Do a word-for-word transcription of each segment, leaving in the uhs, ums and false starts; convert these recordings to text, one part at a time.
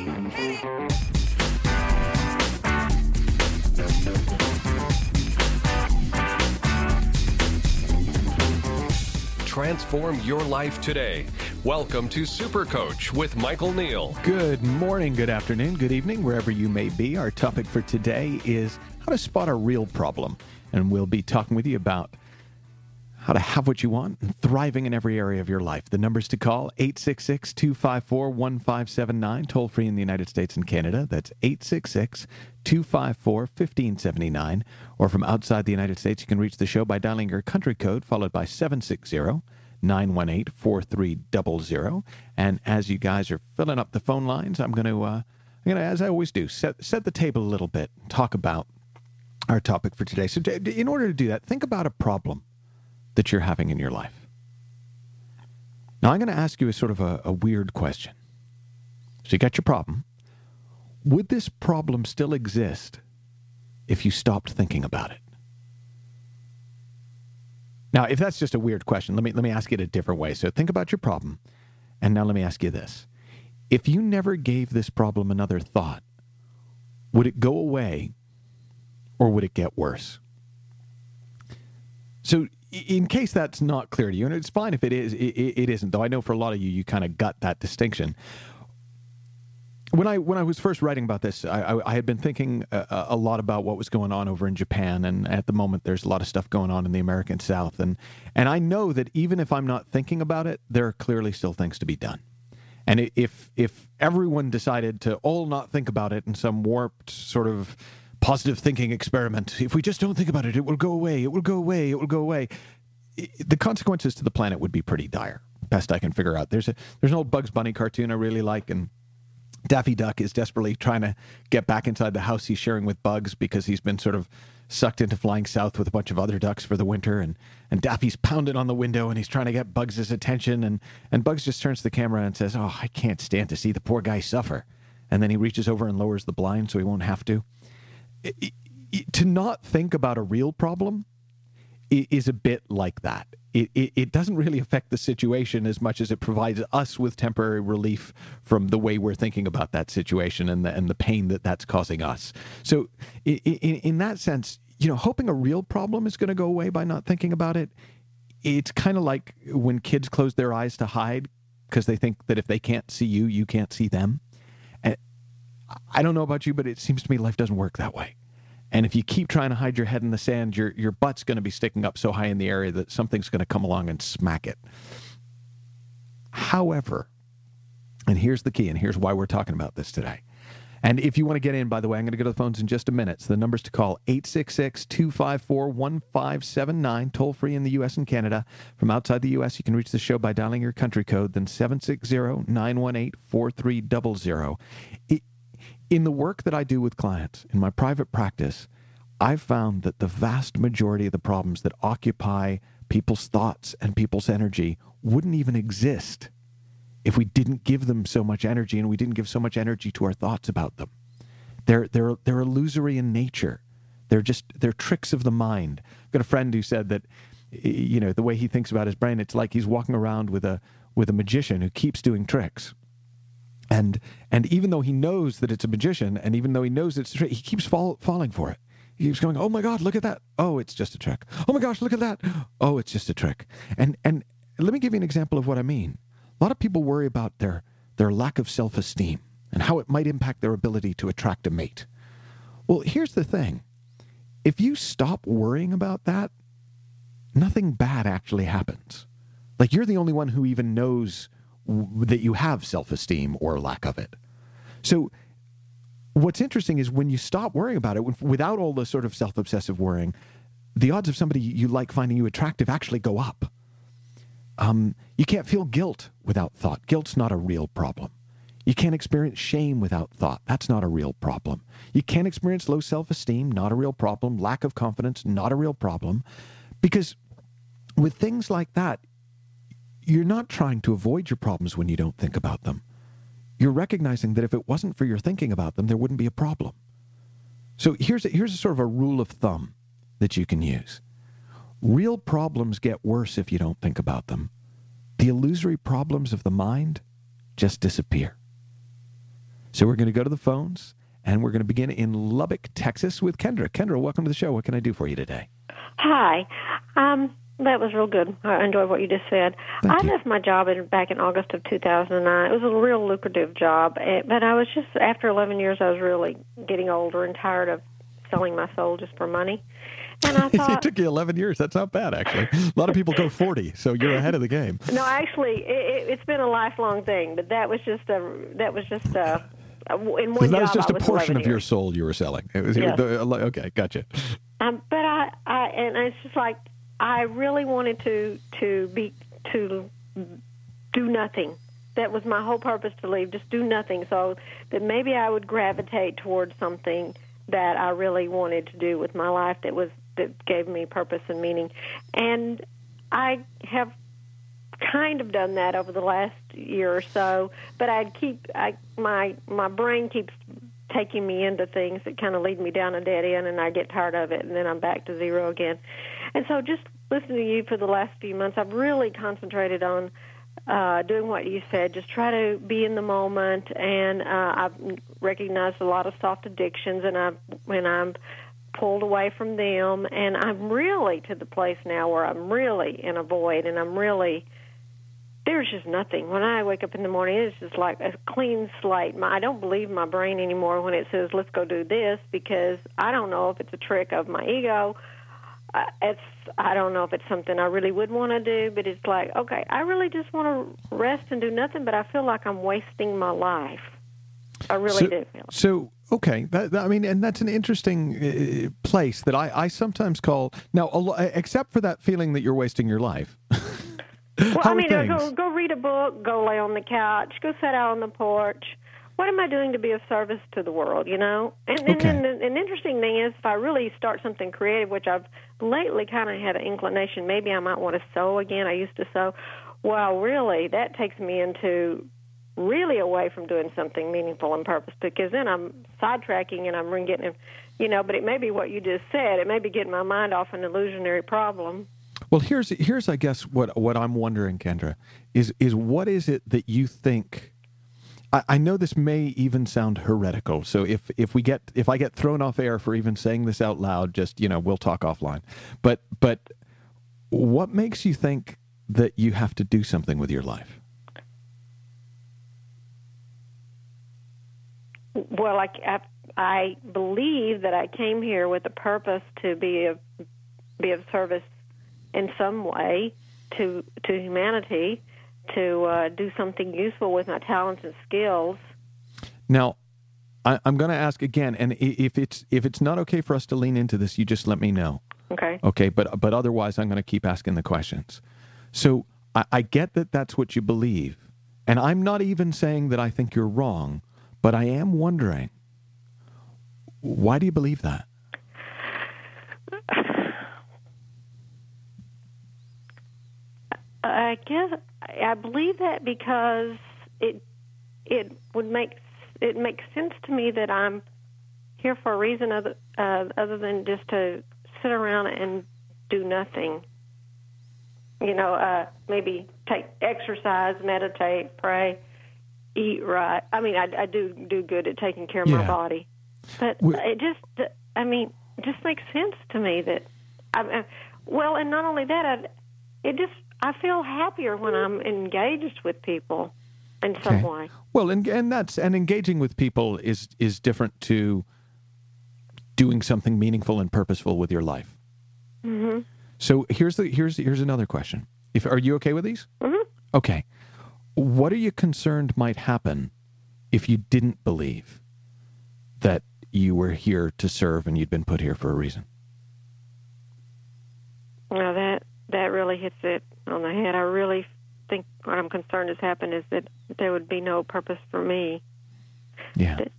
Transform your life today. Welcome to Super Coach with Michael Neal. Good morning, good afternoon, good evening, wherever you may be. Our topic for today is how to spot a real problem. And we'll be talking with you about how to have what you want and thriving in every area of your life. The numbers to call, eight six six, two five four, one five seven nine, toll free in the United States and Canada. That's eight six six, two five four, one five seven nine. Or from outside the United States, you can reach the show by dialing your country code, followed by seven six zero, nine one eight, four three zero zero. And as you guys are filling up the phone lines, I'm going to, uh, I'm going to, as I always do, set, set the table a little bit and talk about our topic for today. So to, in order to do that, think about a problem that you're having in your life. Now, I'm going to ask you a sort of a, a weird question. So you got your problem. Would this problem still exist if you stopped thinking about it? Now, if that's just a weird question, let me let me ask it a different way. So think about your problem, and now let me ask you this. If you never gave this problem another thought, would it go away or would it get worse? So in case that's not clear to you, and it's fine if it is, it, it isn't, though I know for a lot of you, you kind of got that distinction. When I when I was first writing about this, I, I, I had been thinking a, a lot about what was going on over in Japan, and at the moment there's a lot of stuff going on in the American South, and and I know that even if I'm not thinking about it, there are clearly still things to be done. And if if everyone decided to all not think about it in some warped sort of positive thinking experiment, if we just don't think about it, it will go away, it will go away, it will go away, it, the consequences to the planet would be pretty dire, best I can figure out. There's a there's an old Bugs Bunny cartoon I really like, and Daffy Duck is desperately trying to get back inside the house he's sharing with Bugs because he's been sort of sucked into flying south with a bunch of other ducks for the winter, and, and Daffy's pounding on the window and he's trying to get Bugs' attention, and, and Bugs just turns to the camera and says, "Oh, I can't stand to see the poor guy suffer." And then he reaches over and lowers the blind so he won't have to. It, it, it, to not think about a real problem is a bit like that. It, it, it doesn't really affect the situation as much as it provides us with temporary relief from the way we're thinking about that situation and the, and the pain that that's causing us. So in, in, in that sense, you know, hoping a real problem is going to go away by not thinking about it, it's kind of like when kids close their eyes to hide because they think that if they can't see you, you can't see them. And I don't know about you, but it seems to me life doesn't work that way. And if you keep trying to hide your head in the sand, your your butt's going to be sticking up so high in the area that something's going to come along and smack it. However, and here's the key, and here's why we're talking about this today. And if you want to get in, by the way, I'm going to go to the phones in just a minute. So the numbers to call, eight six six, two five four, one five seven nine, toll free in the U S and Canada. From outside the U S, you can reach the show by dialing your country code, then seven six zero, nine one eight, four three zero zero. It, In the work that I do with clients, in my private practice, I've found that the vast majority of the problems that occupy people's thoughts and people's energy wouldn't even exist if we didn't give them so much energy and we didn't give so much energy to our thoughts about them. They're, they're, they're illusory in nature. They're just, they're tricks of the mind. I've got a friend who said that, you know, the way he thinks about his brain, it's like he's walking around with a, with a magician who keeps doing tricks. And and even though he knows that it's a magician, and even though he knows it's a trick, he keeps fall, falling for it. He keeps going, "Oh my God, look at that. Oh, it's just a trick. Oh my gosh, look at that. Oh, it's just a trick." And and let me give you an example of what I mean. A lot of people worry about their, their lack of self-esteem and how it might impact their ability to attract a mate. Well, here's the thing. If you stop worrying about that, nothing bad actually happens. Like, you're the only one who even knows that you have self-esteem or lack of it. So what's interesting is when you stop worrying about it, without all the sort of self-obsessive worrying, the odds of somebody you like finding you attractive actually go up. Um, you can't feel guilt without thought. Guilt's not a real problem. You can't experience shame without thought. That's not a real problem. You can't experience low self-esteem, not a real problem. Lack of confidence, not a real problem. Because with things like that, you're not trying to avoid your problems when you don't think about them. You're recognizing that if it wasn't for your thinking about them, there wouldn't be a problem. So here's a, here's a sort of a rule of thumb that you can use. Real problems get worse if you don't think about them. The illusory problems of the mind just disappear. So we're going to go to the phones, and we're going to begin in Lubbock, Texas with Kendra. Kendra, welcome to the show. What can I do for you today? Hi. Um, that was real good. I enjoyed what you just said. Thank I you. left my job in, back in August of two thousand nine. It was a real lucrative job, eh, but I was just, after eleven years, I was really getting older and tired of selling my soul just for money. And I thought, it took you eleven years. That's not bad, actually. A lot of people go forty, so you're ahead of the game. No, actually, it, it's been a lifelong thing, but that was just a, that was just a, in one That job, was just I a portion of eleven your years. soul you were selling. It was Yes. the, okay, gotcha. Um, but I, I, and it's just like, I really wanted to, to be, to do nothing. That was my whole purpose, to leave, just do nothing, so that maybe I would gravitate towards something that I really wanted to do with my life that was, that gave me purpose and meaning. And I have kind of done that over the last year or so, but I keep, I, my, my brain keeps taking me into things that kind of lead me down a dead end, and I get tired of it, and then I'm back to zero again. And so just listening to you for the last few months, I've really concentrated on uh, doing what you said, just try to be in the moment, and uh, I've recognized a lot of soft addictions, and I've, when I'm pulled away from them, and I'm really to the place now where I'm really in a void, and I'm really, there's just nothing. When I wake up in the morning, it's just like a clean slate. My, I don't believe my brain anymore when it says, let's go do this, because I don't know if it's a trick of my ego. Uh, it's I don't know if it's something I really would want to do, but it's like, okay, I really just want to rest and do nothing, but I feel like I'm wasting my life. I really so, do feel. So, okay, that, that- I mean, and that's an interesting uh, place that I, I sometimes call, now, a lo- except for that feeling that you're wasting your life. Well, How I are mean, uh, things? go go read a book, go lay on the couch, go sit out on the porch. What am I doing to be of service to the world, you know? And, and Okay. then the, an interesting thing is, if I really start something creative, which I've lately kind of had an inclination, maybe I might want to sew again. I used to sew. Well, really, that takes me into really away from doing something meaningful and purpose, because then I'm sidetracking and I'm getting, you know, but it may be what you just said. It may be getting my mind off an illusionary problem. Well, here's, here's I guess, what, what I'm wondering, Kendra, is, is what is it that you think, I, I know this may even sound heretical, so if, if we get, if I get thrown off air for even saying this out loud, just, you know, we'll talk offline. But, but what makes you think that you have to do something with your life? Well, I, I, I believe that I came here with a purpose to be of, be of service in some way to to humanity, to uh, do something useful with my talents and skills. Now, I, I'm going to ask again, and i- if it's if it's not okay for us to lean into this, you just let me know. Okay. Okay, but but otherwise, I'm going to keep asking the questions. So I, I get that that's what you believe, and I'm not even saying that I think you're wrong, but I am wondering, why do you believe that? I guess I believe that because it it would make it makes sense to me that I'm here for a reason other uh, other than just to sit around and do nothing. You know, uh, maybe take exercise, meditate, pray, eat right. I mean, I, I do do good at taking care of Yeah. my body, but We- it just I mean, it just makes sense to me that I, I well, and not only that, I, it just I feel happier when I'm engaged with people in some Okay. way. Well, and and that's and engaging with people is is different to doing something meaningful and purposeful with your life. Mm-hmm. So here's the here's here's another question. If are you okay with these? Mm-hmm. Okay. What are you concerned might happen if you didn't believe that you were here to serve and you'd been put here for a reason? Well, that that really hits it on the head. I really think what I'm concerned has happened is that there would be no purpose for me. Yeah. That,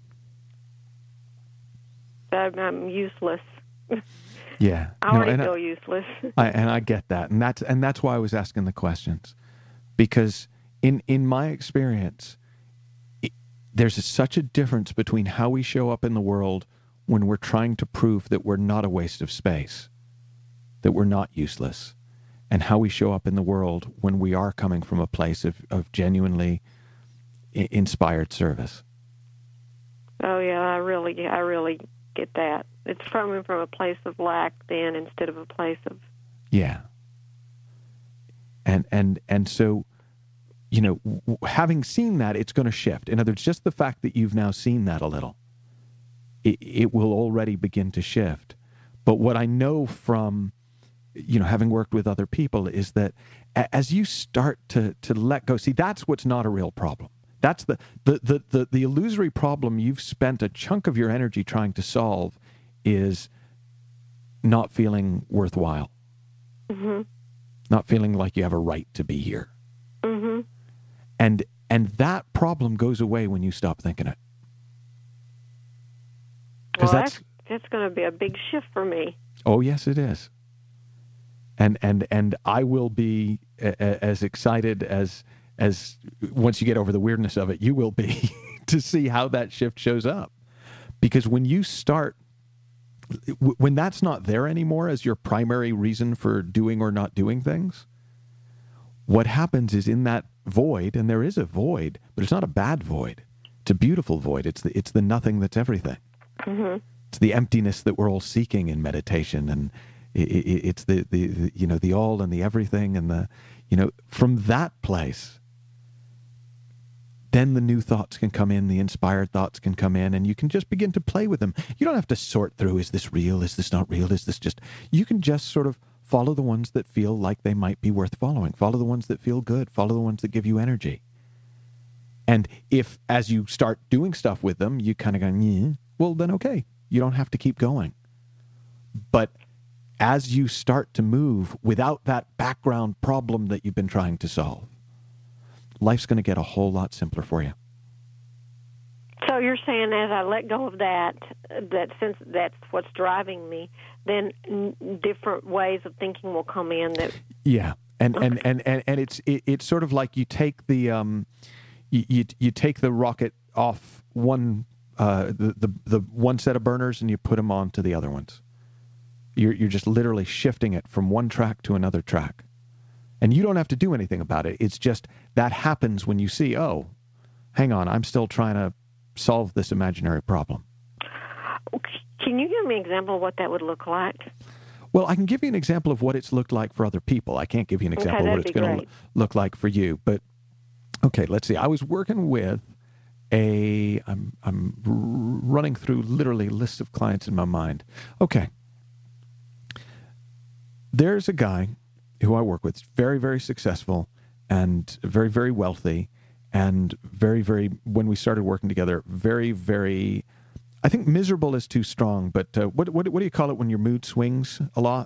that I'm useless. Yeah. I No, already and I- feel useless. I, and I get that, and that's and that's why I was asking the questions, because in in my experience, it, there's a, such a difference between how we show up in the world when we're trying to prove that we're not a waste of space, that we're not useless, and how we show up in the world when we are coming from a place of of genuinely i- inspired service. Oh yeah, I really, I really get that. It's coming from a place of lack then instead of a place of. Yeah. And and and so, you know, w- having seen that, it's going to shift. In other words, just the fact that you've now seen that a little, it, it will already begin to shift. But what I know from, you know, having worked with other people is that a- as you start to to let go, see, that's what's not a real problem. That's the the the the, the illusory problem you've spent a chunk of your energy trying to solve is not feeling worthwhile. Mm-hmm. Not feeling like you have a right to be here. Mm-hmm. And and that problem goes away when you stop thinking it. Well, that's that's, that's going to be a big shift for me. Oh, yes, it is. And and and I will be a, a, as excited as as once you get over the weirdness of it, you will be to see how that shift shows up. Because when you start, when that's not there anymore as your primary reason for doing or not doing things, what happens is in that void, and there is a void, but it's not a bad void. It's a beautiful void. It's the, it's the nothing that's everything. Mm-hmm. It's the emptiness that we're all seeking in meditation, and it, it, it's the, the, the, you know, the all and the everything, and the, you know, from that place, then the new thoughts can come in, the inspired thoughts can come in, and you can just begin to play with them. You don't have to sort through, is this real? Is this not real? Is this just... You can just sort of follow the ones that feel like they might be worth following. Follow the ones that feel good. Follow the ones that give you energy. And if, as you start doing stuff with them, you kind of go, yeah, well, then okay. You don't have to keep going. But as you start to move without that background problem that you've been trying to solve, life's going to get a whole lot simpler for you. So you're saying as I let go of that, that since that's what's driving me, then n- different ways of thinking will come in. That yeah, and okay. and, and, and and it's it, it's sort of like you take the um, you you, you take the rocket off one uh the, the the one set of burners and you put them on to the other ones. You're you're just literally shifting it from one track to another track. And you don't have to do anything about it. It's just that happens when you see, oh, hang on, I'm still trying to solve this imaginary problem. Can you give me an example of what that would look like? Well, I can give you an example of what it's looked like for other people. I can't give you an example okay, of what it's going to look like for you. But, okay, let's see. I was working with a, I'm, I'm running through literally lists of clients in my mind. Okay. There's a guy who I work with, very, very successful and very, very wealthy and very, very, when we started working together, very, very, I think miserable is too strong, but uh, what, what what do you call it when your mood swings a lot?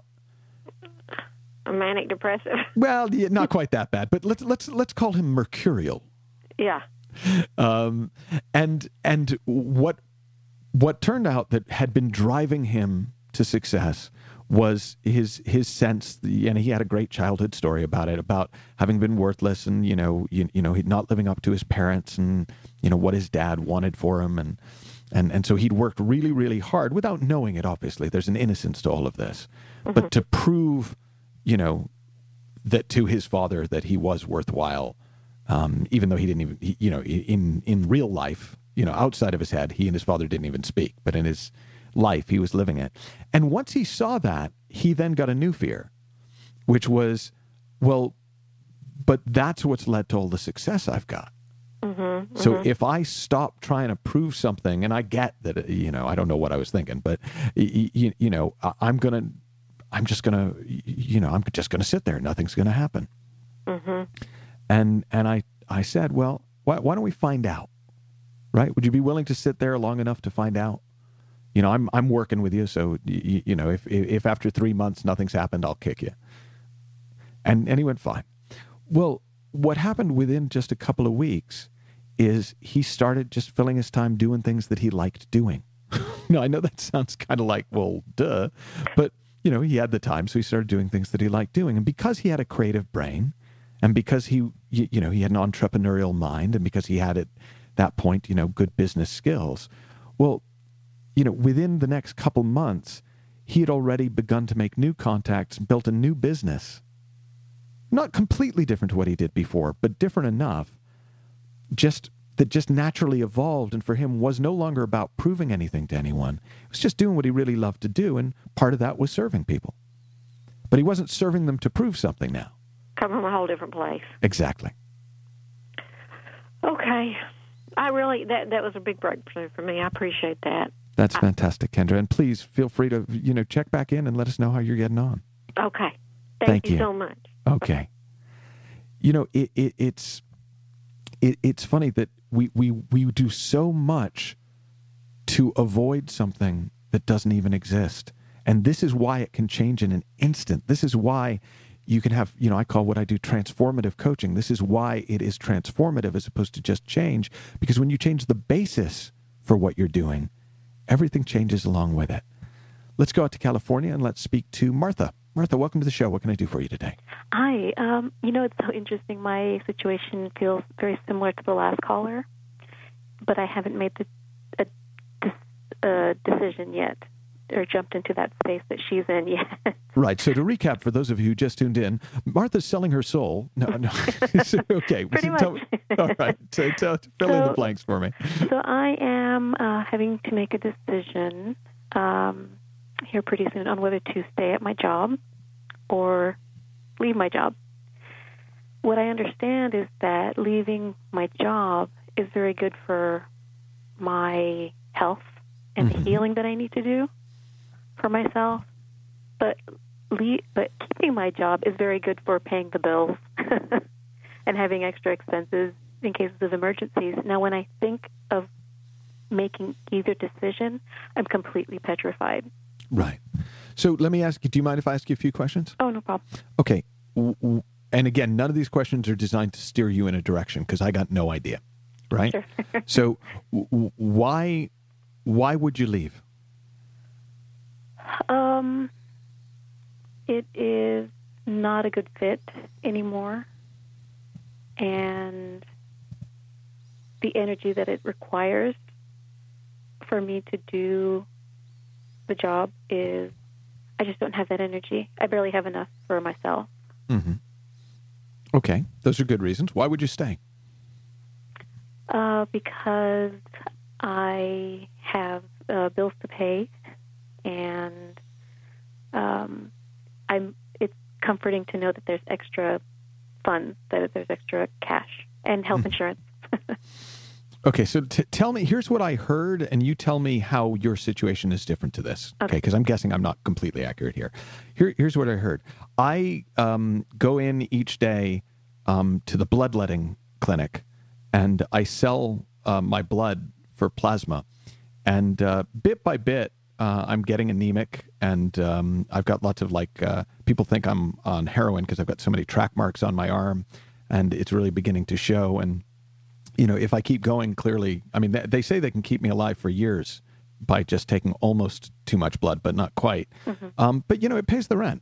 A manic depressive. Well, yeah, not quite that bad, but let's let's let's call him mercurial. Yeah. Um, and and what what turned out that had been driving him to success was his his sense, and he had a great childhood story about it, about having been worthless and, you know, you, you know, he'd not living up to his parents and, you know, what his dad wanted for him. And, and, and so he'd worked really, really hard without knowing it, obviously. There's an innocence to all of this. Mm-hmm. But to prove, you know, that to his father that he was worthwhile, um, even though he didn't even, he, you know, in, in real life, you know, outside of his head, he and his father didn't even speak, but in his life, he was living it. And once he saw that, he then got a new fear, which was, well, but that's what's led to all the success I've got. Mm-hmm, so mm-hmm. if I stop trying to prove something, and I get that, you know, I don't know what I was thinking, but, you, you know, I'm going to, I'm just going to, you know, I'm just going to sit there. Nothing's going to happen. Mm-hmm. And, and I, I said, well, why, why don't we find out, right? Would you be willing to sit there long enough to find out? You know, I'm I'm working with you, so you, you know, if if after three months nothing's happened, I'll kick you. And and he went, fine. Well, what happened within just a couple of weeks is he started just filling his time doing things that he liked doing. Now, I know that sounds kind of like, well, duh, but you know, he had the time, so he started doing things that he liked doing, and because he had a creative brain, and because he you, you know he had an entrepreneurial mind, and because he had at that point, you know, good business skills, well, you know, within the next couple months, he had already begun to make new contacts and built a new business. Not completely different to what he did before, but different enough, just that just naturally evolved, and for him was no longer about proving anything to anyone. It was just doing what he really loved to do, and part of that was serving people. But he wasn't serving them to prove something now. Come from a whole different place. Exactly. Okay. I really, that, that was a big breakthrough for me. I appreciate that. That's fantastic, Kendra. And please feel free to, you know, check back in and let us know how you're getting on. Okay. Thank, Thank you, you so much. Okay. You know, it, it, it's it, it's funny that we, we, we do so much to avoid something that doesn't even exist. And this is why it can change in an instant. This is why you can have, you know, I call what I do transformative coaching. This is why it is transformative as opposed to just change, because when you change the basis for what you're doing, everything changes along with it. Let's go out to California and let's speak to Martha. Martha, welcome to the show. What can I do for you today? Hi. Um, you know, it's so interesting. My situation feels very similar to the last caller, but I haven't made the a, a decision yet, or jumped into that space that she's in yet. Right. So to recap, for those of you who just tuned in, Martha's selling her soul. No, no. Okay. Pretty so, much. All right. So, so fill so, in the blanks for me. So I am uh, having to make a decision um, here pretty soon on whether to stay at my job or leave my job. What I understand is that leaving my job is very good for my health and Mm-hmm. the healing that I need to do for myself, but le- but keeping my job is very good for paying the bills and having extra expenses in cases of emergencies. Now, when I think of making either decision, I'm completely petrified. Right. So let me ask you, do you mind if I ask you a few questions? Oh, no problem. Okay. W- w- And again, none of these questions are designed to steer you in a direction because I got no idea, right? Sure. So w- why why would you leave? Um, it is not a good fit anymore, and the energy that it requires for me to do the job is, I just don't have that energy. I barely have enough for myself. Mm-hmm. Okay. Those are good reasons. Why would you stay? Uh, because I have uh, bills to pay, and um, I'm. It's comforting to know that there's extra funds, that there's extra cash, and health Mm-hmm. insurance. Okay, so t- tell me, here's what I heard, and you tell me how your situation is different to this. Okay, because I'm guessing I'm not completely accurate here. Here, here's what I heard. I um, go in each day um, to the bloodletting clinic, and I sell uh, my blood for plasma. And uh, bit by bit, uh, I'm getting anemic, and um, I've got lots of, like, uh, people think I'm on heroin because I've got so many track marks on my arm, and it's really beginning to show. And you know, if I keep going, clearly, I mean, they say they can keep me alive for years by just taking almost too much blood, but not quite. Mm-hmm. Um, but, you know, it pays the rent.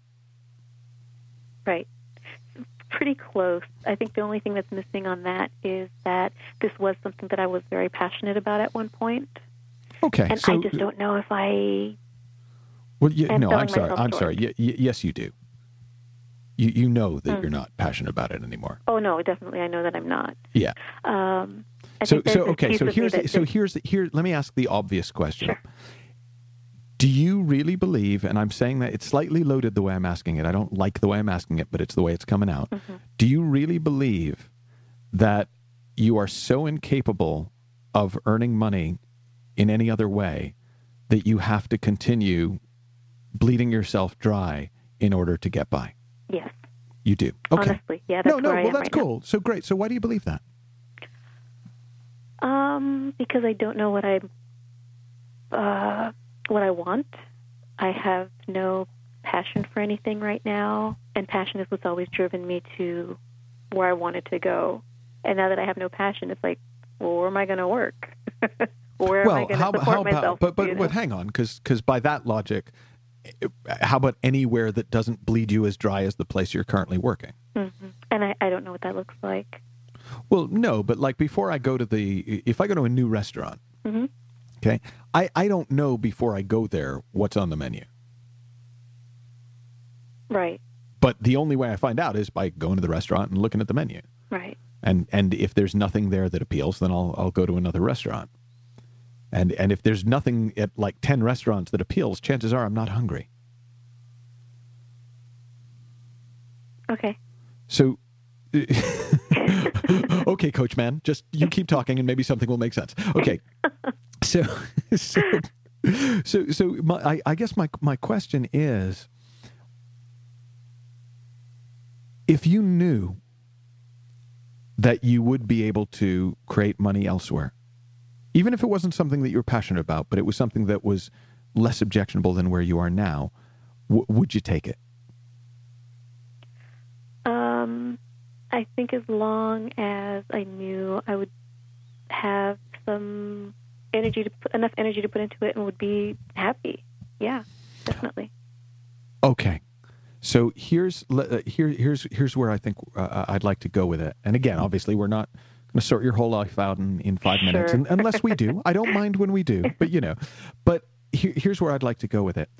Right. Pretty close. I think the only thing that's missing on that is that this was something that I was very passionate about at one point. Okay. And so, I just don't know if I well, you, am no, I'm selling sorry. myself I'm short. sorry. Y- y- yes, you do. You you know that Mm. you're not passionate about it anymore. Oh, no, definitely. I know that I'm not. Yeah. Um, I so think there's so this okay. piece So of me here's that so just- here's here. Let me ask the obvious question. Sure. Do you really believe? And I'm saying that it's slightly loaded the way I'm asking it. I don't like the way I'm asking it, but it's the way it's coming out. Mm-hmm. Do you really believe that you are so incapable of earning money in any other way that you have to continue bleeding yourself dry in order to get by? Yes. You do. Okay. Honestly, yeah, that's no, no. where I Well, am that's right cool. So great. So why do you believe that? now. Um, because I don't know what I, uh, what I want. I have no passion for anything right now, and passion is what's always driven me to where I wanted to go. And now that I have no passion, it's like, well, where am I going to work? Where well, am I going to how, support how myself? about? But but, you know? but hang on, because by that logic, how about anywhere that doesn't bleed you as dry as the place you're currently working? Mm-hmm. And I, I don't know what that looks like. Well, no, but like before I go to the, if I go to a new restaurant, Mm-hmm. okay, I, I don't know before I go there what's on the menu. Right. But the only way I find out is by going to the restaurant and looking at the menu. Right. And and if there's nothing there that appeals, then I'll I'll go to another restaurant. And and if there's nothing at like ten restaurants that appeals, chances are I'm not hungry. Okay. So, okay, Coach Man, just you keep talking and maybe something will make sense. Okay. So, so, so, so my, I, I guess my my question is, if you knew that you would be able to create money elsewhere, even if it wasn't something that you were passionate about, but it was something that was less objectionable than where you are now, w- would you take it? Um, I think as long as I knew I would have some energy to put, enough energy to put into it and would be happy. Yeah, definitely. Okay. So here's uh, here here's here's where I think uh, I'd like to go with it. And again, obviously, we're not going to sort your whole life out in, in five Sure. minutes, and, unless we do. I don't mind when we do, but you know. But here, here's where I'd like to go with it.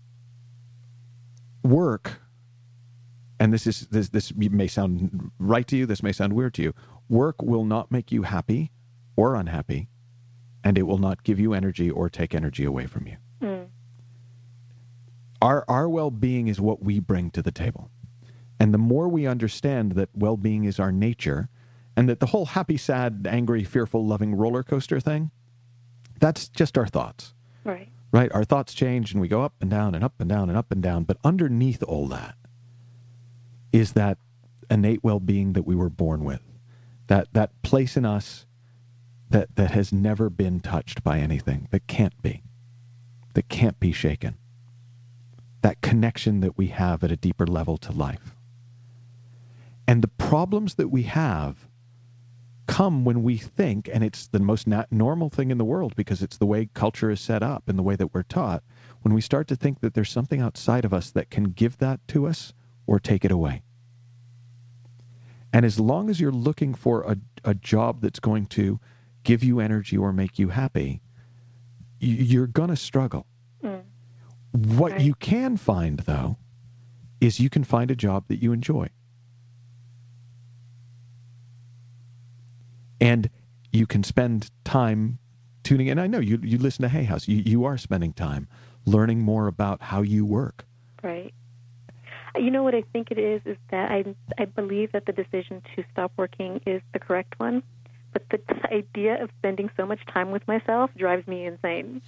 Work, and this is this this may sound right to you. This may sound weird to you. Work will not make you happy or unhappy, and it will not give you energy or take energy away from you. Mm. Our our well-being is what we bring to the table. And the more we understand that well-being is our nature, and that the whole happy, sad, angry, fearful, loving roller coaster thing, that's just our thoughts. Right. Right? Our thoughts change and we go up and down and up and down and up and down. But underneath all that is that innate well-being that we were born with. That that place in us that, that has never been touched by anything, that can't be, that can't be shaken. That connection that we have at a deeper level to life. And the problems that we have come when we think, and it's the most nat- normal thing in the world because it's the way culture is set up and the way that we're taught, when we start to think that there's something outside of us that can give that to us or take it away. And as long as you're looking for a, a job that's going to give you energy or make you happy, you're going to struggle. Mm. What Right. you can find, though, is you can find a job that you enjoy. And you can spend time tuning in. I know you you listen to Hay House. You, you are spending time learning more about how you work. Right. You know what I think it is, is that I, I believe that the decision to stop working is the correct one. But the idea of spending so much time with myself drives me insane.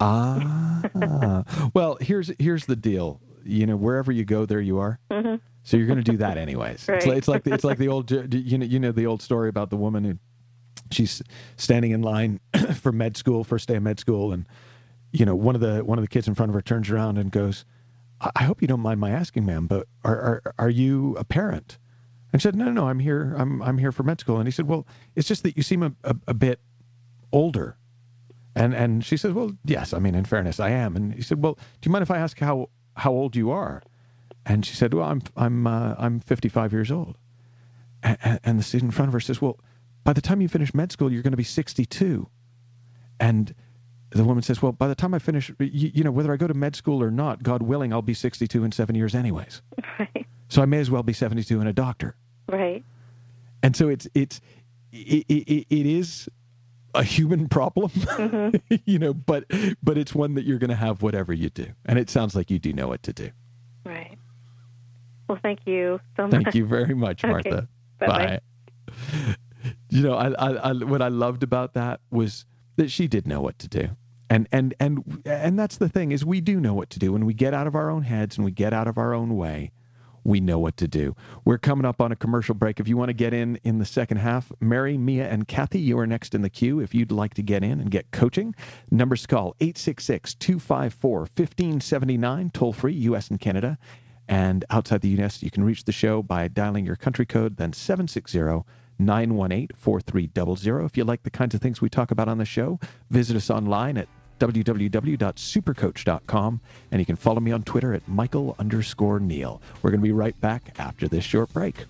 Ah, well, here's here's the deal. You know, wherever you go, there you are. Mm-hmm. So you're going to do that anyways. Right. It's like it's like the, it's like the old you know you know the old story about the woman who she's standing in line for med school, first day of med school, and you know one of the one of the kids in front of her turns around and goes, "I, I hope you don't mind my asking, ma'am, but are are are you a parent?" And she said, no, no, no, I'm here. I'm I'm here for med school. And he said, well, it's just that you seem a, a, a bit older. And and she said, well, yes, I mean, in fairness, I am. And he said, well, do you mind if I ask how how old you are? And she said, well, I'm I'm uh, I'm fifty-five years old. And, and the student in front of her says, well, by the time you finish med school, you're going to be sixty-two. And the woman says, well, by the time I finish, you, you know, whether I go to med school or not, God willing, I'll be sixty-two in seven years anyways. Right. So I may as well be seventy-two and a doctor. Right. And so it's it's it, it, it is a human problem, mm-hmm. you know, but but it's one that you're going to have whatever you do. And it sounds like you do know what to do. Right. Well, thank you so much. Thank you very much, Martha. Okay. Bye-bye. Bye. You know, I, I, I what I loved about that was that she did know what to do. And and and and that's the thing, is we do know what to do. When we get out of our own heads and we get out of our own way, we know what to do. We're coming up on a commercial break. If you want to get in in the second half, Mary, Mia, and Kathy, you are next in the queue. If you'd like to get in and get coaching, numbers to call eight six six, two five four, one five seven nine, toll free, U S and Canada. And outside the U S, you can reach the show by dialing your country code, then seven six zero, nine one eight, four three zero zero. If you like the kinds of things we talk about on the show, visit us online at w w w dot supercoach dot com, and you can follow me on Twitter at Michael underscore Neil. We're going to be right back after this short break.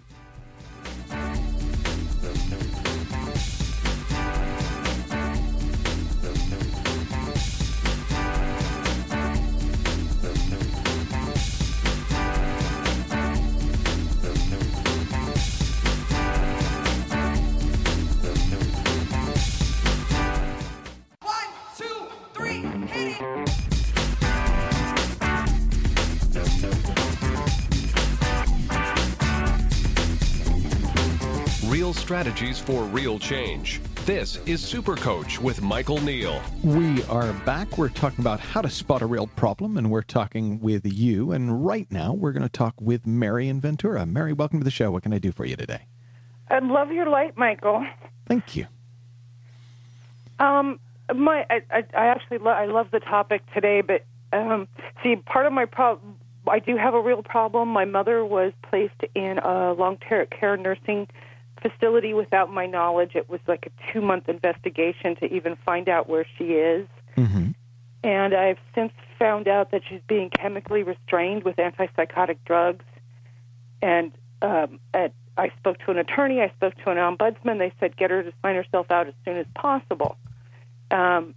Real strategies for real change. This is Super Coach with Michael Neal. We are back. We're talking about how to spot a real problem, and we're talking with you. And right now, we're going to talk with Mary in Ventura. Mary, welcome to the show. What can I do for you today? I love your light, Michael. Thank you. Um, my, I, I, I actually, lo- I love the topic today. But um, see, part of my problem, I do have a real problem. My mother was placed in a long-term care nursing facility without my knowledge. It was like a two-month investigation to even find out where she is. Mm-hmm. And I've since found out that she's being chemically restrained with antipsychotic drugs. And um, at, I spoke to an attorney. I spoke to an ombudsman. They said, get her to sign herself out as soon as possible. Um,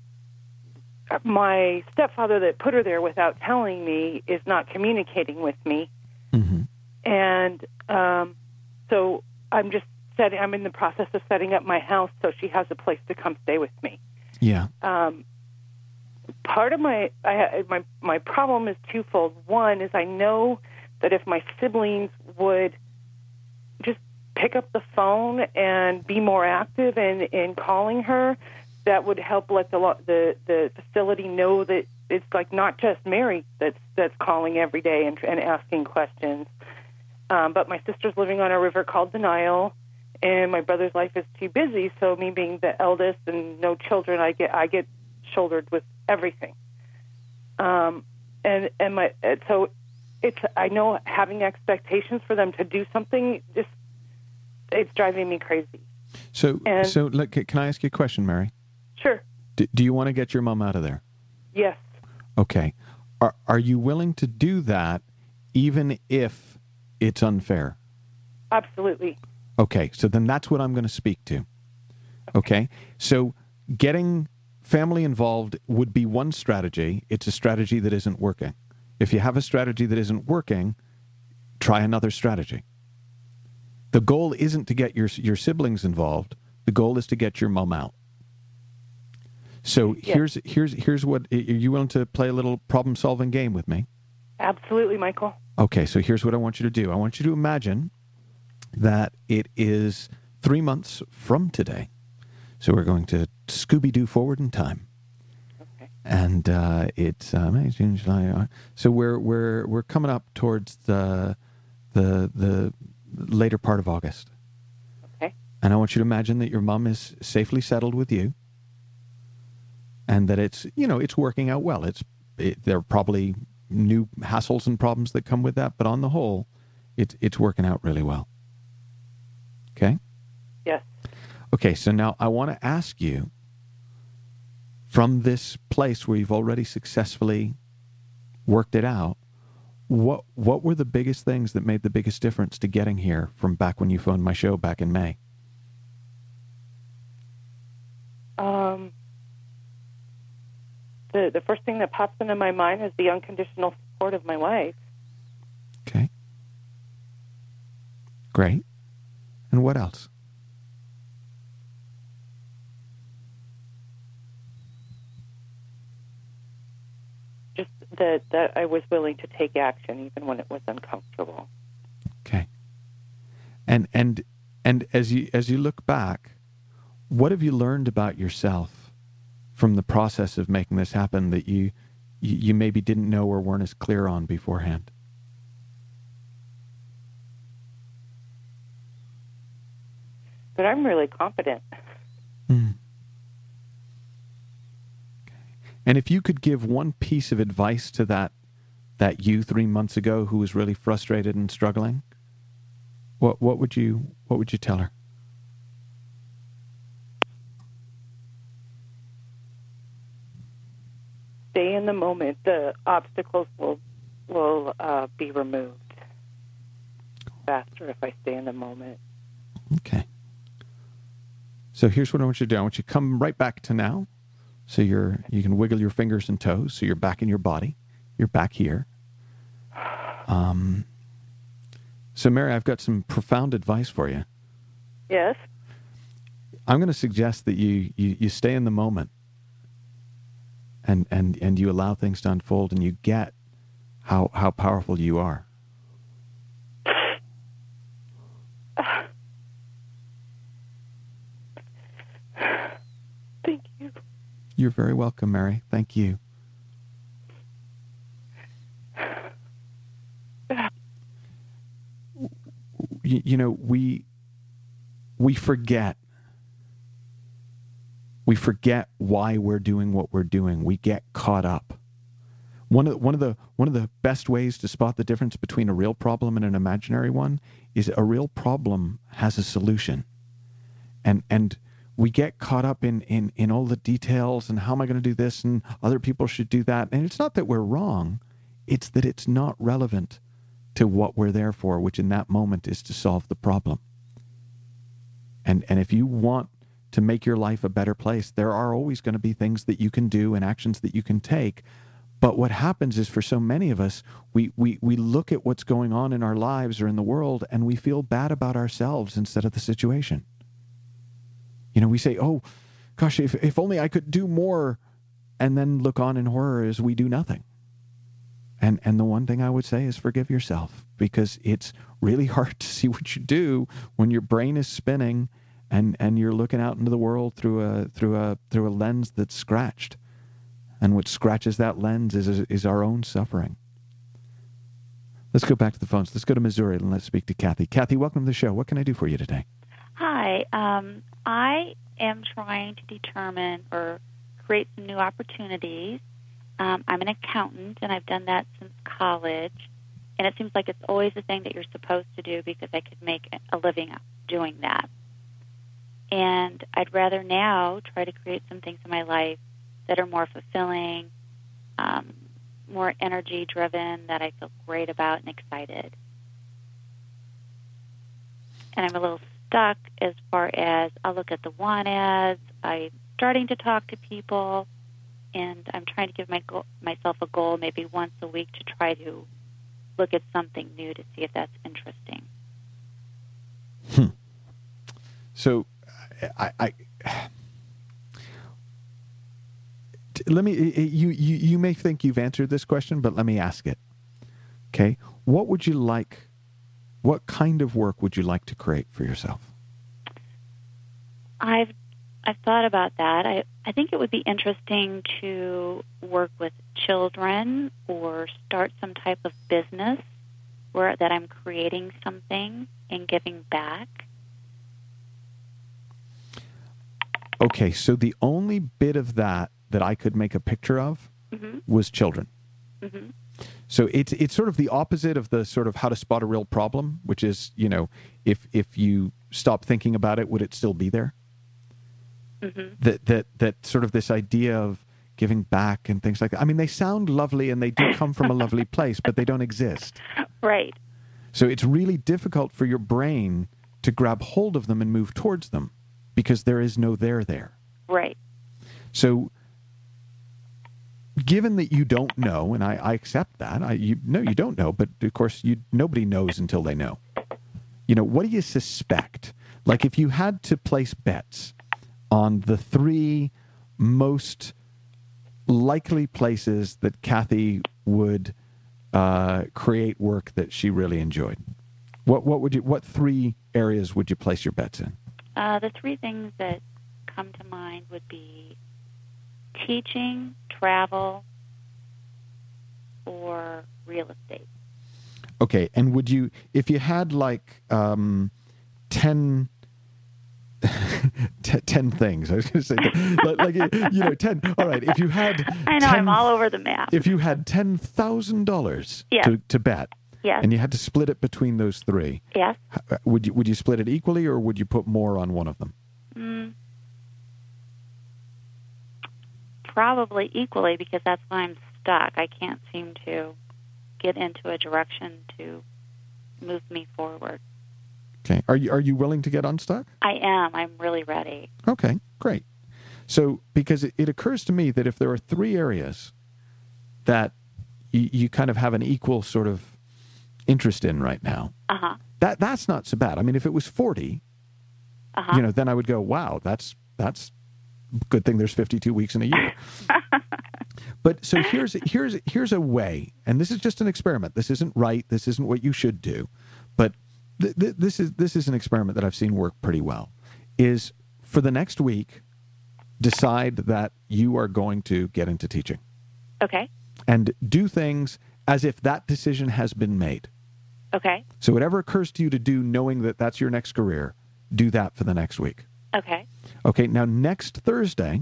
my stepfather that put her there without telling me is not communicating with me. Mm-hmm. And um, so I'm just setting, I'm in the process of setting up my house so she has a place to come stay with me. Yeah. Um, part of my, I, my my problem is twofold. One is I know that if my siblings would just pick up the phone and be more active in, in calling her, that would help let the the the facility know that it's like not just Mary that's that's calling every day and, and asking questions. Um, but my sister's living on a river called Denial, and my brother's life is too busy. So me being the eldest and no children, I get I get shouldered with everything. Um, and and my so it's I know having expectations for them to do something just it's driving me crazy. So and, so look, can I ask you a question, Mary? Sure. Do, do you want to get your mom out of there? Yes. Okay. Are are you willing to do that even if it's unfair? Absolutely. Okay, so then that's what I'm going to speak to. Okay? So getting family involved would be one strategy. It's a strategy that isn't working. If you have a strategy that isn't working, try another strategy. The goal isn't to get your your siblings involved. The goal is to get your mom out. So yes. here's here's here's what, are you willing to play a little problem-solving game with me? Absolutely, Michael. Okay, so here's what I want you to do. I want you to imagine that it is three months from today. So we're going to Scooby-Doo forward in time. Okay. And uh, it's uh, May, June, July. Uh, so we're we're we're coming up towards the the the later part of August. Okay. And I want you to imagine that your mom is safely settled with you, and that it's you know it's working out well. It's it, there are probably new hassles and problems that come with that, but on the whole, it's it's working out really well. Okay? Yes. Okay, so now I want to ask you, from this place where you've already successfully worked it out, what what were the biggest things that made the biggest difference to getting here from back when you phoned my show back in May? Um, the the first thing that pops into my mind is the unconditional support of my wife. Okay. Great. And what else? Just that, that I was willing to take action even when it was uncomfortable. Okay. And and and as you as you look back, what have you learned about yourself from the process of making this happen that you you, you maybe didn't know or weren't as clear on beforehand? But I'm really confident. Mm. Okay. And if you could give one piece of advice to that that you three months ago who was really frustrated and struggling, what what would you what would you tell her? Stay in the moment. The obstacles will will uh, be removed faster if I stay in the moment. Okay. So here's what I want you to do. I want you to come right back to now. So you're you can wiggle your fingers and toes. So you're back in your body. You're back here. Um. So Mary, I've got some profound advice for you. Yes. I'm going to suggest that you, you, you stay in the moment. and, and, and you allow things to unfold, and you get how how powerful you are. Thank you. You're very welcome, Mary. Thank you. You, you know, we we forget. We forget why we're doing what we're doing. We get caught up. One of one of the one of the best ways to spot the difference between a real problem and an imaginary one is a real problem has a solution. And and we get caught up in, in, in all the details and how am I going to do this and other people should do that. And it's not that we're wrong. It's that it's not relevant to what we're there for, which in that moment is to solve the problem. And and if you want to make your life a better place, there are always going to be things that you can do and actions that you can take. But what happens is for so many of us, we, we, we look at what's going on in our lives or in the world and we feel bad about ourselves instead of the situation. You know, we say, oh, gosh, if, if only I could do more, and then look on in horror as we do nothing. And and the one thing I would say is forgive yourself, because it's really hard to see what you do when your brain is spinning and, and you're looking out into the world through a through a through a lens that's scratched. And what scratches that lens is is our own suffering. Let's go back to the phones. Let's go to Missouri and let's speak to Kathy. Kathy, welcome to the show. What can I do for you today? Hi. Um, I am trying to determine or create some new opportunities. Um, I'm an accountant, and I've done that since college. And it seems like it's always the thing that you're supposed to do because I could make a living doing that. And I'd rather now try to create some things in my life that are more fulfilling, um, more energy-driven, that I feel great about and excited. And I'm a little stuck as far as I'll look at the want ads. I'm starting to talk to people, and I'm trying to give my go- myself a goal maybe once a week to try to look at something new to see if that's interesting. Hmm. So, I, I let me. You, you you may think you've answered this question, but let me ask it. Okay, what would you like? What kind of work would you like to create for yourself? I've I've thought about that. I, I think it would be interesting to work with children or start some type of business where that I'm creating something and giving back. Okay, so the only bit of that that I could make a picture of mm-hmm. was children. Mm-hmm. So it's it's sort of the opposite of the sort of how to spot a real problem, which is, you know, if if you stop thinking about it, would it still be there? Mm-hmm. That that that sort of this idea of giving back and things like that. I mean, they sound lovely and they do come from a lovely place, but they don't exist. Right. So it's really difficult for your brain to grab hold of them and move towards them because there is no there there. Right. So given that you don't know, and I, I accept that, I you no, you don't know, but of course you nobody knows until they know. You know, what do you suspect? Like if you had to place bets on the three most likely places that Kathy would uh, create work that she really enjoyed, what what would you what three areas would you place your bets in? Uh, the three things that come to mind would be teaching, travel, or real estate. Okay, and would you, if you had like um, ten, t- ten things, I was going to say, like, like you know, ten. All right, if you had, I know ten, I'm all over the map. If you had ten thousand dollars yes. to to bet, yes. and you had to split it between those three, yes, would you would you split it equally, or would you put more on one of them? Mm. Probably equally, because that's why I'm stuck. I can't seem to get into a direction to move me forward. Okay. Are you are you willing to get unstuck? I am. I'm really ready. Okay, great. So, because it, it occurs to me that if there are three areas that you, you kind of have an equal sort of interest in right now, uh-huh. that that's not so bad. I mean, if it was forty, uh-huh. you know, then I would go, wow, that's that's good thing there's fifty-two weeks in a year. But so here's here's here's a way, and this is just an experiment. This isn't right. This isn't what you should do, but th- th- this is this is an experiment that I've seen work pretty well. Is for the next week, decide that you are going to get into teaching. Okay. And do things as if that decision has been made. Okay. So whatever occurs to you to do, knowing that that's your next career, do that for the next week. Okay. Okay. Now next Thursday,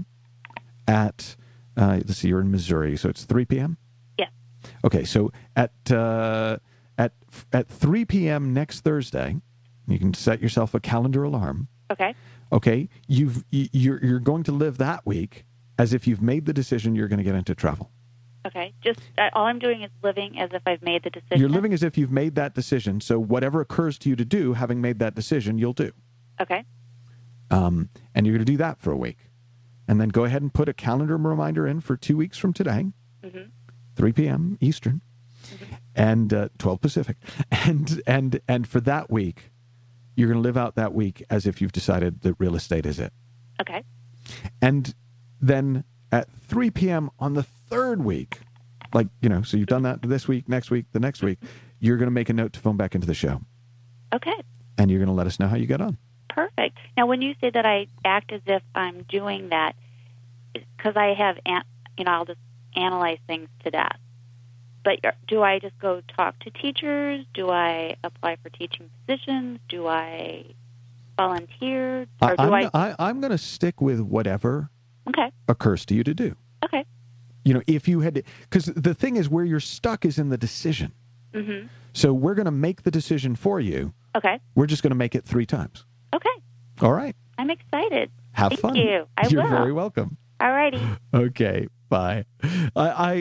at uh, let's see, you're in Missouri, so it's three p.m. Yes. Okay. So at uh, at at three p.m. next Thursday, you can set yourself a calendar alarm. Okay. Okay. You've you're you're going to live that week as if you've made the decision you're going to get into travel. Okay. Just uh, all I'm doing is living as if I've made the decision. You're living as if you've made that decision. So whatever occurs to you to do, having made that decision, you'll do. Okay. Um, and you're going to do that for a week. And then go ahead and put a calendar reminder in for two weeks from today, mm-hmm. three p.m. Eastern, mm-hmm. and uh, twelve Pacific. And, and, and for that week, you're going to live out that week as if you've decided that real estate is it. Okay. And then at three p.m. on the third week, like, you know, so you've done that this week, next week, the next week, you're going to make a note to phone back into the show. Okay. And you're going to let us know how you get on. Perfect. Now, when you say that I act as if I'm doing that, because I have, an, you know, I'll just analyze things to death. But do I just go talk to teachers? Do I apply for teaching positions? Do I volunteer? Or do I'm, I... I, I'm going to stick with whatever okay. occurs to you to do. Okay. You know, if you had, because the thing is where you're stuck is in the decision. Mm-hmm. So we're going to make the decision for you. Okay. We're just going to make it three times. Okay. All right. I'm excited. Have Thank fun. you. I You're will. very welcome. All righty. Okay. Bye. I, I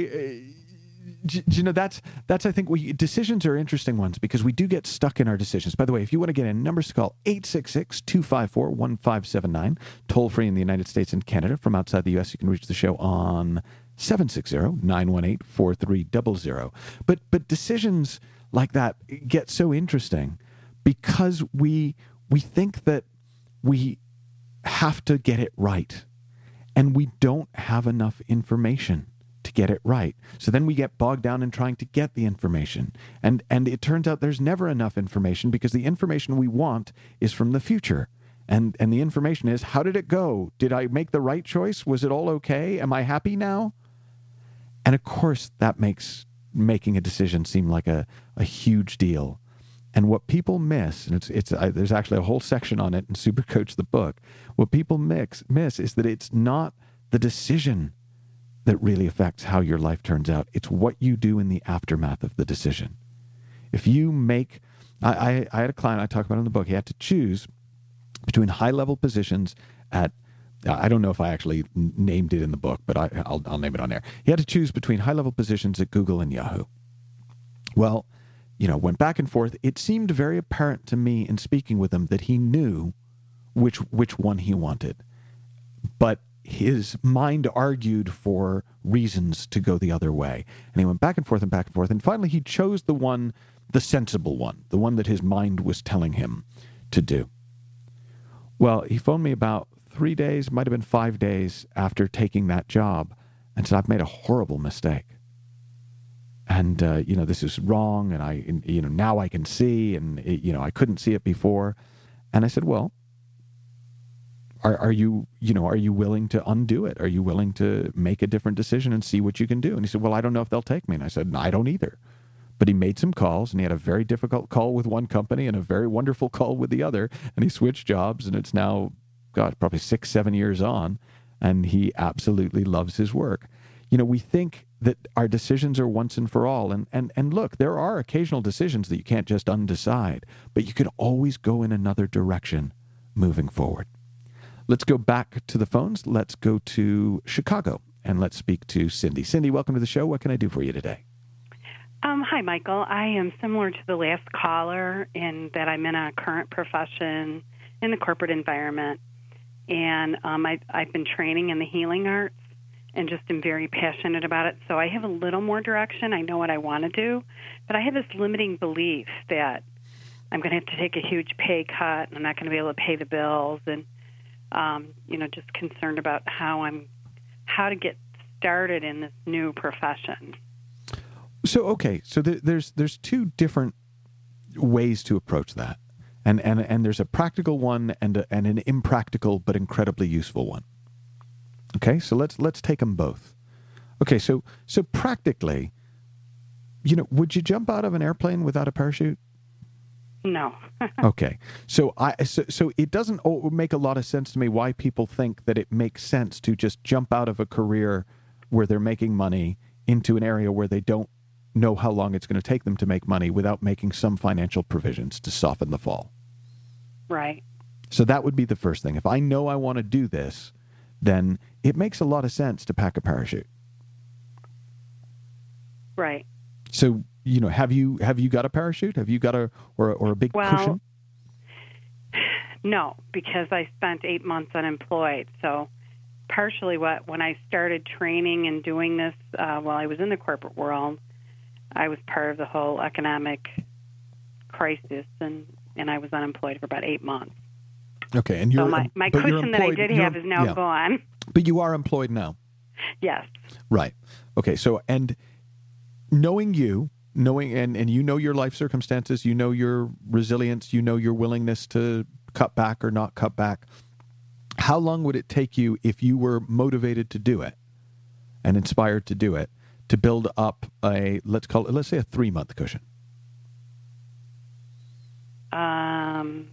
uh, you know, that's, that's I think, we decisions are interesting ones because we do get stuck in our decisions. By the way, if you want to get in, numbers to call eight six six, two five four, one five seven nine, toll free in the United States and Canada. From outside the U S, you can reach the show on seven six zero, nine one eight, four three zero zero. But, but decisions like that get so interesting because we, we think that we have to get it right. And we don't have enough information to get it right. So then we get bogged down in trying to get the information. And and it turns out there's never enough information because the information we want is from the future. And and the information is, how did it go? Did I make the right choice? Was it all okay? Am I happy now? And of course, that makes making a decision seem like a, a huge deal. And what people miss, and it's it's uh, there's actually a whole section on it in Supercoach the book. What people mix miss is that it's not the decision that really affects how your life turns out. It's what you do in the aftermath of the decision. If you make, I I, I had a client I talk about in the book. He had to choose between high level positions at, I don't know if I actually named it in the book, but I, I'll I'll name it on there. He had to choose between high level positions at Google and Yahoo. Well, you know, went back and forth. It seemed very apparent to me in speaking with him that he knew which which one he wanted. But his mind argued for reasons to go the other way. And he went back and forth and back and forth. And finally he chose the one, the sensible one, the one that his mind was telling him to do. Well, he phoned me about three days, might have been five days after taking that job and said, I've made a horrible mistake. And, uh, you know, this is wrong, and I, you know, now I can see, and, it, you know, I couldn't see it before. And I said, well, are, are you, you know, are you willing to undo it? Are you willing to make a different decision and see what you can do? And he said, well, I don't know if they'll take me. And I said, I don't either. But he made some calls, and he had a very difficult call with one company and a very wonderful call with the other. And he switched jobs, and it's now, God, probably six, seven years on, and he absolutely loves his work. You know, we think that our decisions are once and for all. And, and, and look, there are occasional decisions that you can't just undecide, but you can always go in another direction moving forward. Let's go back to the phones. Let's go to Chicago, and let's speak to Cindy. Cindy, welcome to the show. What can I do for you today? Um, hi, Michael. I am similar to the last caller in that I'm in a current profession in the corporate environment. And um, I, I've been training in the healing arts and just am very passionate about it. So I have a little more direction. I know what I want to do. But I have this limiting belief that I'm going to have to take a huge pay cut and I'm not going to be able to pay the bills. And, um, you know, just concerned about how I'm, how to get started in this new profession. So, okay, so th- there's there's two different ways to approach that. And and and there's a practical one and a, and an impractical but incredibly useful one. Okay, so let's let's take them both. Okay, so so practically, you know, would you jump out of an airplane without a parachute? No. Okay, so I so, so it doesn't make a lot of sense to me why people think that it makes sense to just jump out of a career where they're making money into an area where they don't know how long it's going to take them to make money without making some financial provisions to soften the fall. Right. So that would be the first thing. If I know I want to do this, then it makes a lot of sense to pack a parachute. Right. So, you know, have you have you got a parachute? Have you got a or or a big well, cushion? No, because I spent eight months unemployed. So partially what when I started training and doing this uh, while I was in the corporate world, I was part of the whole economic crisis, and, and I was unemployed for about eight months. Okay, and you're so my, my but cushion that I did have is now yeah. gone. But you are employed now. Yes. Right. Okay. So, and knowing you, knowing and and you know your life circumstances, you know your resilience, you know your willingness to cut back or not cut back. How long would it take you if you were motivated to do it and inspired to do it, to build up a, let's call it, let's say a three month cushion? Um,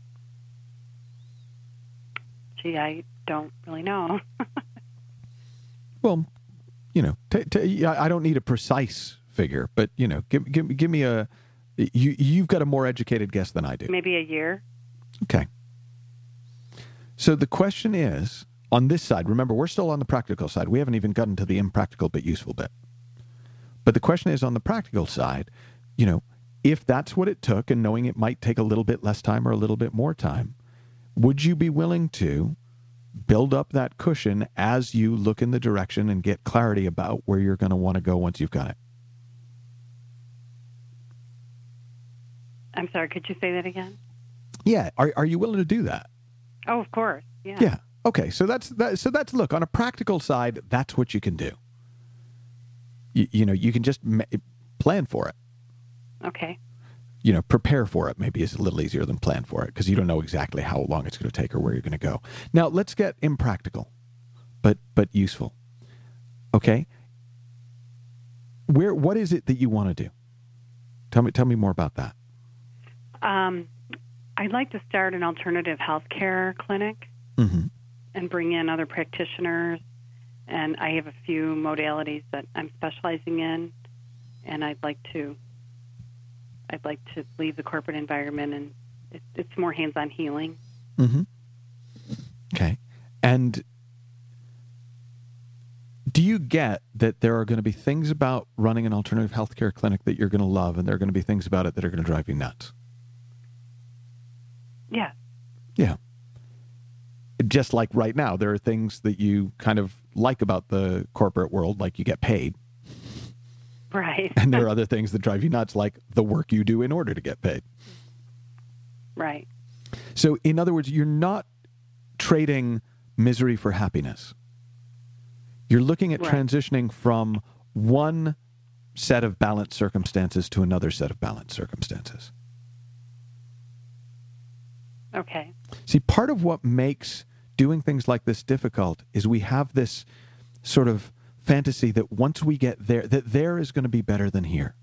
gee, I don't really know. Well, you know, t- t- I don't need a precise figure, but, you know, give, give, give me a, you, you've got a more educated guess than I do. Maybe a year. Okay. So the question is, on this side, remember, we're still on the practical side. We haven't even gotten to the impractical but useful bit. But the question is, on the practical side, you know, if that's what it took, and knowing it might take a little bit less time or a little bit more time, would you be willing to build up that cushion as you look in the direction and get clarity about where you're going to want to go once you've got it? I'm sorry, could you say that again? Yeah. Are are you willing to do that? Oh, of course. Yeah. Yeah. Okay. So that's that. So that's look on a practical side. That's what you can do. You, you know, you can just ma- plan for it. Okay. You know, prepare for it maybe is a little easier than plan for it because you don't know exactly how long it's going to take or where you're going to go. Now, let's get impractical, but but useful. Okay. Where what is it that you want to do? Tell me tell me more about that. Um, I'd like to start an alternative healthcare clinic Mm-hmm. and bring in other practitioners. And I have a few modalities that I'm specializing in, and I'd like to. I'd like to leave the corporate environment, and it, it's more hands-on healing. Mm-hmm. Okay. And do you get that there are going to be things about running an alternative healthcare clinic that you're going to love, and there are going to be things about it that are going to drive you nuts? Yeah. Yeah. Just like right now, there are things that you kind of like about the corporate world, like you get paid. Right. And there are other things that drive you nuts, like the work you do in order to get paid. Right. So, in other words, you're not trading misery for happiness. You're looking at right. transitioning from one set of balanced circumstances to another set of balanced circumstances. Okay. See, part of what makes doing things like this difficult is we have this sort of fantasy that once we get there, that there is going to be better than here.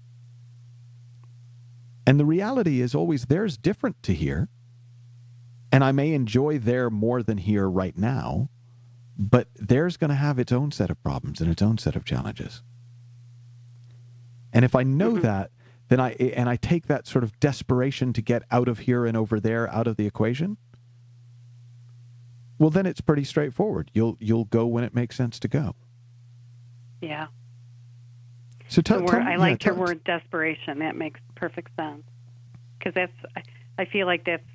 And the reality is always there's different to here. And I may enjoy there more than here right now, but there's going to have its own set of problems and its own set of challenges. And if I know mm-hmm. that, then I and I take that sort of desperation to get out of here and over there out of the equation, well, then it's pretty straightforward. You'll you'll go when it makes sense to go. Yeah. So tell, the word, tell I yeah, like tell, your word desperation. That makes perfect sense. Because that's, I, I feel like that's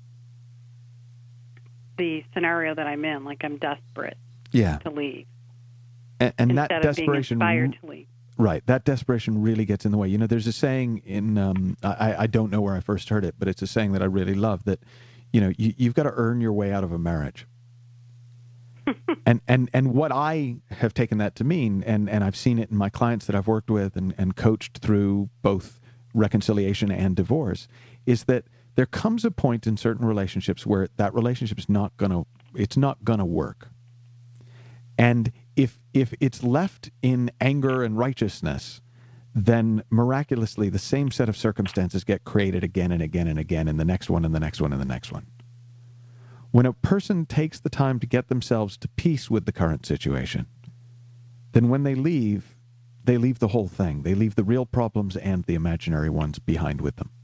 the scenario that I'm in. Like I'm desperate yeah. to leave. And, and instead that of desperation, being inspired to leave. Right. That desperation really gets in the way. You know, there's a saying in, um, I, I don't know where I first heard it, but it's a saying that I really love that, you know, you, you've got to earn your way out of a marriage. and, and and what I have taken that to mean, and, and I've seen it in my clients that I've worked with and, and coached through both reconciliation and divorce, is that there comes a point in certain relationships where that relationship is not gonna it's not gonna work. And if if it's left in anger and righteousness, then miraculously the same set of circumstances get created again and again and again in the next one and the next one and the next one. When a person takes the time to get themselves to peace with the current situation, then when they leave, they leave the whole thing. They leave the real problems and the imaginary ones behind with them.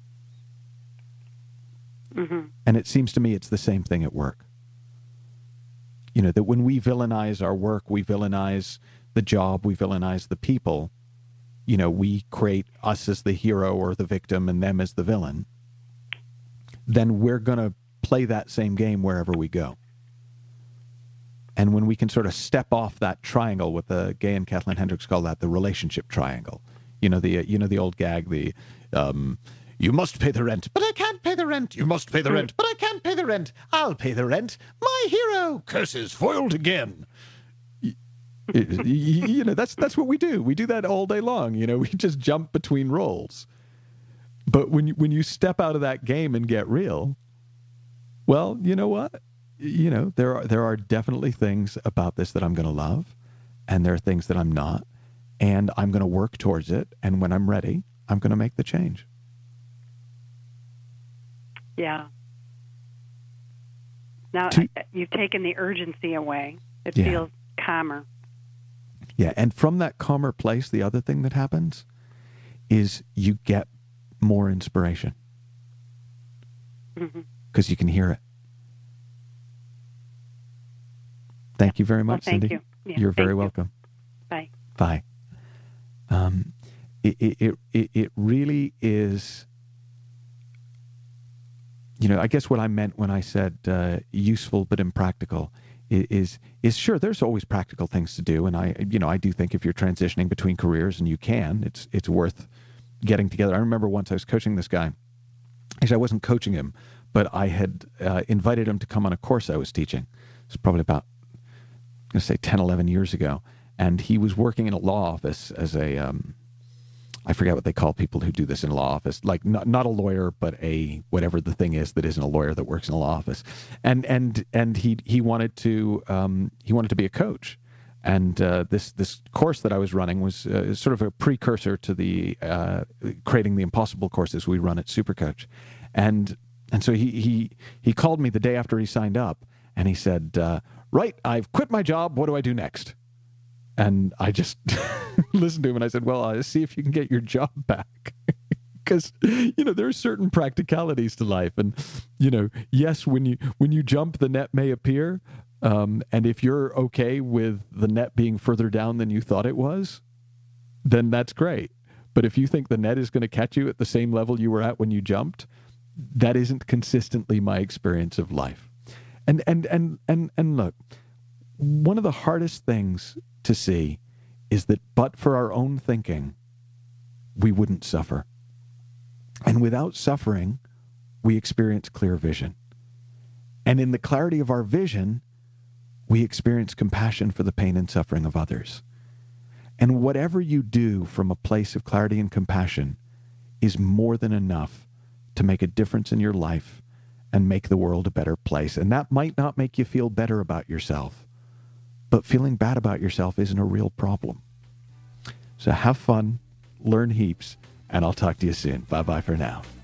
Mm-hmm. And it seems to me it's the same thing at work. You know, that when we villainize our work, we villainize the job, we villainize the people, you know, we create us as the hero or the victim and them as the villain, then we're going to play that same game wherever we go. And when we can sort of step off that triangle, what the Gay and Kathleen Hendricks call that the relationship triangle, you know, the, you know, the old gag, the, um, you must pay the rent, but I can't pay the rent. You must pay the rent, but I can't pay the rent. I'll pay the rent. My hero, curses foiled again. You know, that's that's what we do. We do that all day long. You know, we just jump between roles. But when you, when you step out of that game and get real, well, you know what? You know, there are there are definitely things about this that I'm going to love, and there are things that I'm not, and I'm going to work towards it. And when I'm ready, I'm going to make the change. Yeah. Now, to, I, you've taken the urgency away. It yeah. feels calmer. Yeah, and from that calmer place, the other thing that happens is you get more inspiration. Because mm-hmm. you can hear it. Thank you very much, well, thank Cindy. You. Yeah, You're very you. welcome. Bye. Bye. Um, it, it, it, it really is... You know, I guess what I meant when I said uh, useful but impractical is, is is sure there's always practical things to do, and I you know I do think if you're transitioning between careers and you can, it's it's worth getting together. I remember once I was coaching this guy. Actually, I wasn't coaching him, but I had uh, invited him to come on a course I was teaching. It's probably about I'm going to say ten, eleven years ago, and he was working in a law office as a um, I forget what they call people who do this in a law office, like not not a lawyer, but a whatever the thing is that isn't a lawyer that works in a law office, and and and he he wanted to um, he wanted to be a coach, and uh, this this course that I was running was uh, sort of a precursor to the uh, Creating the Impossible courses we run at Supercoach, and and so he he he called me the day after he signed up, and he said, uh, "Right, I've quit my job. What do I do next?" And I just listened to him and I said, well, uh, see if you can get your job back. Because, you know, there are certain practicalities to life. And, you know, yes, when you when you jump, the net may appear. Um, and if you're okay with the net being further down than you thought it was, then that's great. But if you think the net is going to catch you at the same level you were at when you jumped, that isn't consistently my experience of life. And and and and and look, one of the hardest things to see is that but for our own thinking, we wouldn't suffer. And without suffering, we experience clear vision. And in the clarity of our vision, we experience compassion for the pain and suffering of others. And whatever you do from a place of clarity and compassion is more than enough to make a difference in your life and make the world a better place. And that might not make you feel better about yourself, but feeling bad about yourself isn't a real problem. So have fun, learn heaps, and I'll talk to you soon. Bye-bye for now.